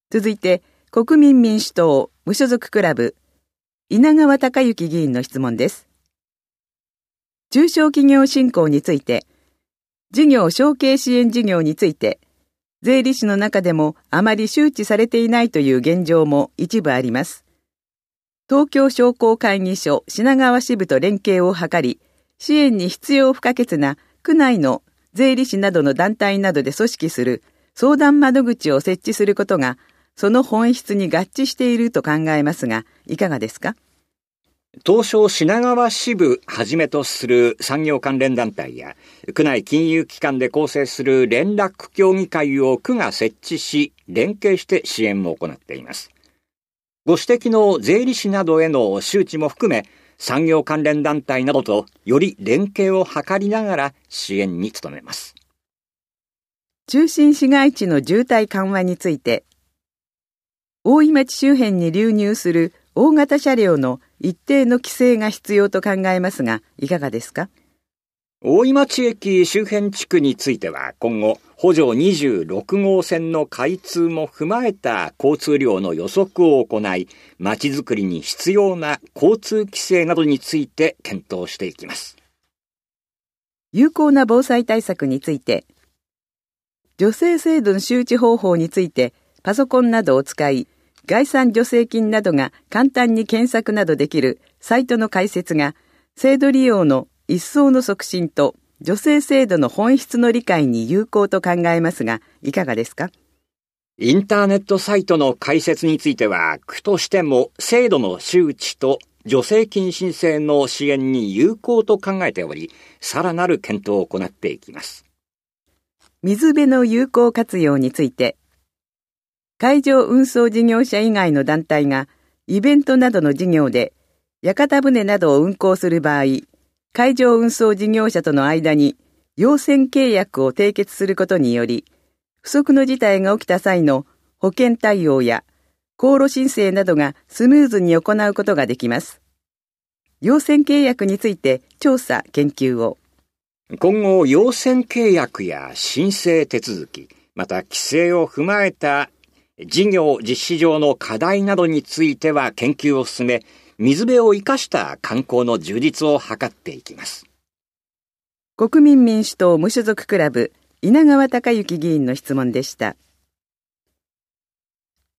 続いて、国民民主党・無所属クラブ、稲川隆之議員の質問です。中小企業振興について、事業承継支援事業について、税理士の中でもあまり周知されていないという現状も一部あります。東京商工会議所品川支部と連携を図り、支援に必要不可欠な区内の税理士などの団体などで組織する相談窓口を設置することが、その本質に合致していると考えますが、いかがですか？ 東証品川支部はじめとする産業関連団体や、区内金融機関で構成する連絡協議会を区が設置し、連携して支援も行っています。ご指摘の税理士などへの周知も含め、産業関連団体などとより連携を図りながら支援に努めます。 中心市街地の渋滞緩和について、大井町周辺に流入する大型車両の一定の規制が必要と考えますが、いかがですか？ 大井町駅周辺地区については、今後、補助26号線の開通も踏まえた交通量の予測を行い、街づくりに必要な交通規制などについて検討していきます。 有効な防災対策について、助成制度の周知方法について、パソコンなどを使い、概算助成金などが簡単に検索などできるサイトの開設が、制度利用の一層の促進と助成制度の本質の理解に有効と考えますが、いかがですか？ インターネットサイトの開設については、区としても制度の周知と助成金申請の支援に有効と考えており、さらなる検討を行っていきます。 水辺の有効活用について、海上運送事業者以外の団体がイベントなどの事業で屋形船などを運航する場合、海上運送事業者との間に要船契約を締結することにより、不測の事態が起きた際の保険対応や航路申請などがスムーズに行うことができます。要船契約について調査・研究を。 今後、要船契約や申請手続き、また規制を踏まえた事業実施上の課題などについては研究を進め、水辺を生かした観光の充実を図っていきます。 国民民主党・無所属クラブ、稲川隆之議員の質問でした。